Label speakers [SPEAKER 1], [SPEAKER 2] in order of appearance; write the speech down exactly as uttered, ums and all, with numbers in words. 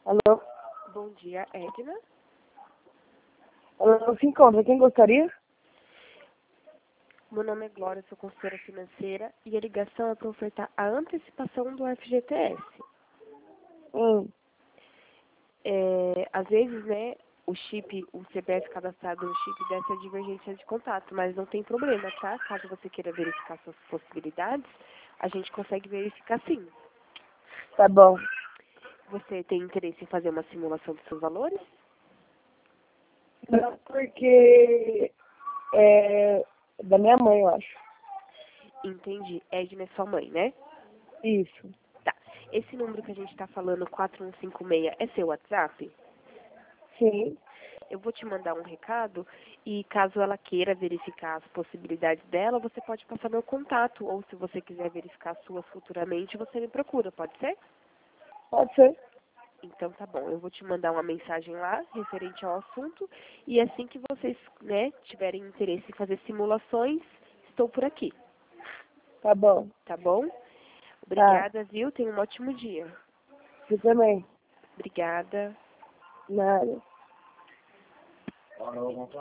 [SPEAKER 1] Alô?
[SPEAKER 2] Bom dia, Edna.
[SPEAKER 1] Ela não se encontra. Quem gostaria?
[SPEAKER 2] Meu nome é Glória, sou consultora financeira e a ligação é para ofertar a antecipação do F G T S.
[SPEAKER 1] Hum,
[SPEAKER 2] É, às vezes, né, o chip, o C P F cadastrado no chip dessa divergência de contato, mas não tem problema, tá? Caso você queira verificar suas possibilidades, a gente consegue verificar sim.
[SPEAKER 1] tá bom.
[SPEAKER 2] Você tem interesse em fazer uma simulação dos seus valores?
[SPEAKER 1] Não, porque é da minha mãe, eu acho.
[SPEAKER 2] Entendi. Edna é sua mãe, né?
[SPEAKER 1] Isso.
[SPEAKER 2] Tá. Esse número que a gente está falando, quatro um cinco seis, é seu WhatsApp?
[SPEAKER 1] Sim.
[SPEAKER 2] Eu vou te mandar um recado e caso ela queira verificar as possibilidades dela, você pode passar meu contato. Ou se você quiser verificar as suas futuramente, você me procura, pode ser?
[SPEAKER 1] Pode ser.
[SPEAKER 2] Então tá bom, eu vou te mandar uma mensagem lá referente ao assunto e assim que vocês, né, tiverem interesse em fazer simulações, estou por aqui,
[SPEAKER 1] Tá bom.
[SPEAKER 2] tá bom?
[SPEAKER 1] Tá.
[SPEAKER 2] Obrigada, viu? Tenha um ótimo dia.
[SPEAKER 1] Você também.
[SPEAKER 2] Obrigada.
[SPEAKER 1] Nada.